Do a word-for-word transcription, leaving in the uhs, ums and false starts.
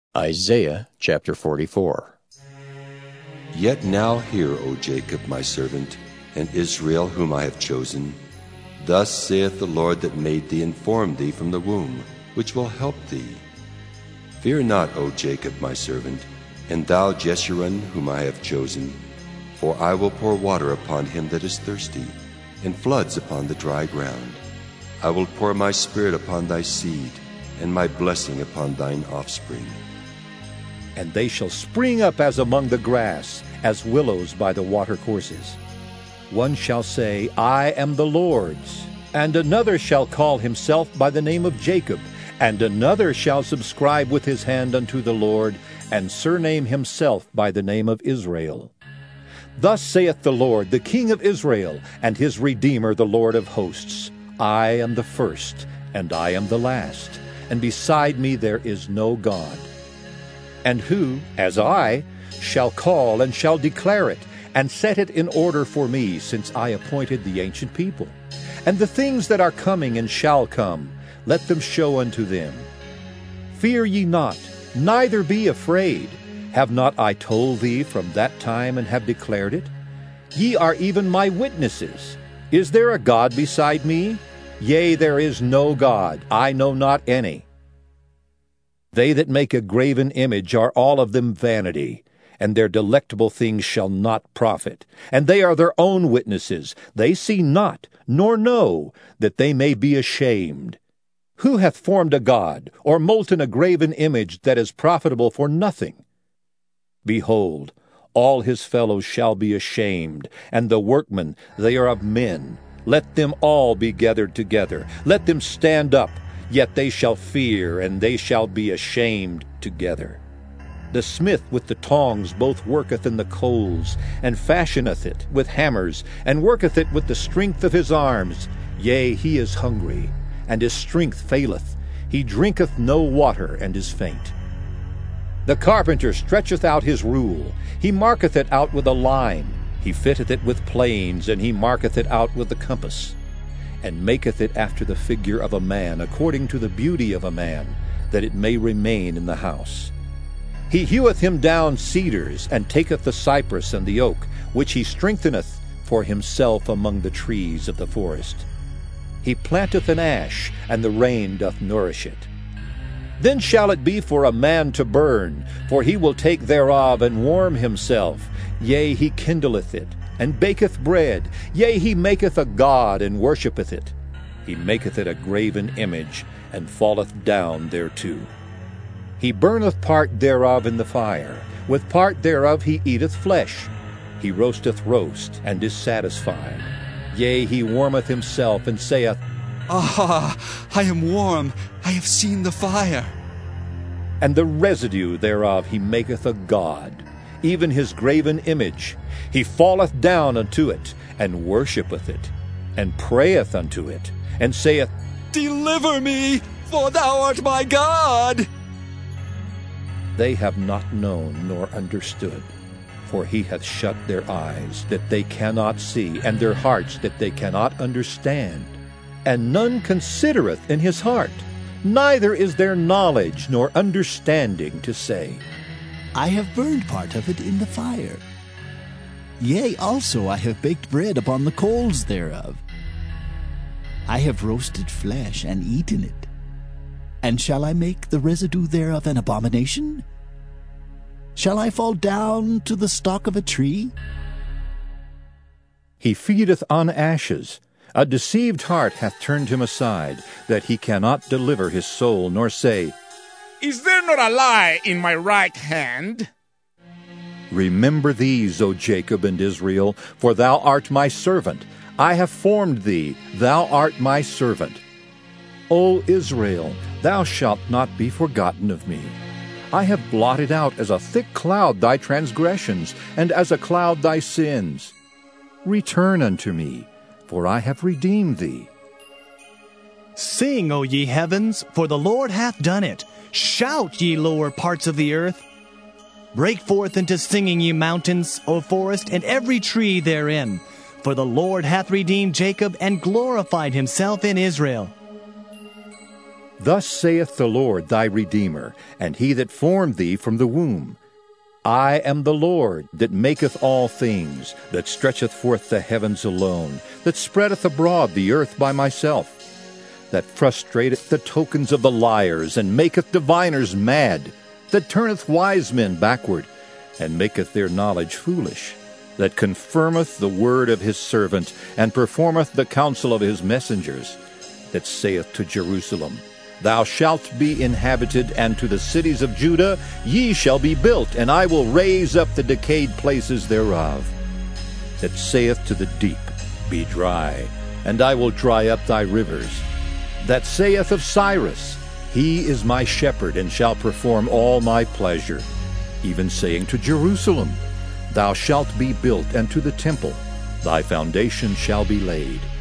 Isaiah chapter forty-four. Yet now hear, O Jacob, my servant, and Israel, whom I have chosen. Thus saith the Lord that made thee and formed thee from the womb, which will help thee. Fear not, O Jacob, my servant, and thou, Jeshurun, whom I have chosen. For I will pour water upon him that is thirsty, and floods upon the dry ground. I will pour my spirit upon thy seed, and my blessing upon thine offspring. And they shall spring up as among the grass, as willows by the watercourses. One shall say, I am the Lord's, and another shall call himself by the name of Jacob, and another shall subscribe with his hand unto the Lord, and surname himself by the name of Israel. Thus saith the Lord, the King of Israel, and his Redeemer, the Lord of hosts, I am the first, and I am the last, and beside me there is no God. And who, as I, shall call and shall declare it, and set it in order for me, since I appointed the ancient people? And the things that are coming and shall come, let them show unto them. Fear ye not, neither be afraid. Have not I told thee from that time, and have declared it? Ye are even my witnesses. Is there a God beside me? Yea, there is no God, I know not any. They that make a graven image are all of them vanity, and their delectable things shall not profit. And they are their own witnesses. They see not, nor know, that they may be ashamed. Who hath formed a god, or molten a graven image that is profitable for nothing? Behold, all his fellows shall be ashamed, and the workmen, they are of men. Let them all be gathered together. Let them stand up. Yet they shall fear, and they shall be ashamed together. The smith with the tongs both worketh in the coals, and fashioneth it with hammers, and worketh it with the strength of his arms. Yea, he is hungry, and his strength faileth. He drinketh no water, and is faint. The carpenter stretcheth out his rule. He marketh it out with a line. He fitteth it with planes, and he marketh it out with the compass. And maketh it after the figure of a man, according to the beauty of a man, that it may remain in the house. He heweth him down cedars, and taketh the cypress and the oak, which he strengtheneth for himself among the trees of the forest. He planteth an ash, and the rain doth nourish it. Then shall it be for a man to burn, for he will take thereof and warm himself. Yea, he kindleth it, and baketh bread. Yea, he maketh a god, and worshippeth it. He maketh it a graven image, and falleth down thereto. He burneth part thereof in the fire. With part thereof he eateth flesh. He roasteth roast, and is satisfied. Yea, he warmeth himself, and saith, Ah, I am warm, I have seen the fire. And the residue thereof he maketh a god, even his graven image. He falleth down unto it, and worshippeth it, and prayeth unto it, and saith, Deliver me, for thou art my God. They have not known nor understood, for he hath shut their eyes, that they cannot see, and their hearts, that they cannot understand. And none considereth in his heart, neither is there knowledge nor understanding to say, I have burned part of it in the fire. Yea, also I have baked bread upon the coals thereof. I have roasted flesh and eaten it. And shall I make the residue thereof an abomination? Shall I fall down to the stalk of a tree? He feedeth on ashes. A deceived heart hath turned him aside, that he cannot deliver his soul, nor say, Is there not a lie in my right hand? Remember these, O Jacob and Israel, for thou art my servant. I have formed thee, thou art my servant. O Israel, thou shalt not be forgotten of me. I have blotted out as a thick cloud thy transgressions, and as a cloud thy sins. Return unto me, for I have redeemed thee. Sing, O ye heavens, for the Lord hath done it. Shout, ye lower parts of the earth. Break forth into singing, ye mountains, O forest, and every tree therein. For the Lord hath redeemed Jacob, and glorified himself in Israel. Thus saith the Lord thy Redeemer, and he that formed thee from the womb. I am the Lord that maketh all things, that stretcheth forth the heavens alone, that spreadeth abroad the earth by myself, that frustrateth the tokens of the liars, and maketh diviners mad, that turneth wise men backward, and maketh their knowledge foolish, that confirmeth the word of his servant, and performeth the counsel of his messengers, that saith to Jerusalem, Thou shalt be inhabited, and to the cities of Judah, Ye shall be built, and I will raise up the decayed places thereof, that saith to the deep, Be dry, and I will dry up thy rivers, that saith of Cyrus, He is my shepherd, and shall perform all my pleasure, even saying to Jerusalem, Thou shalt be built, and to the temple, Thy foundation shall be laid.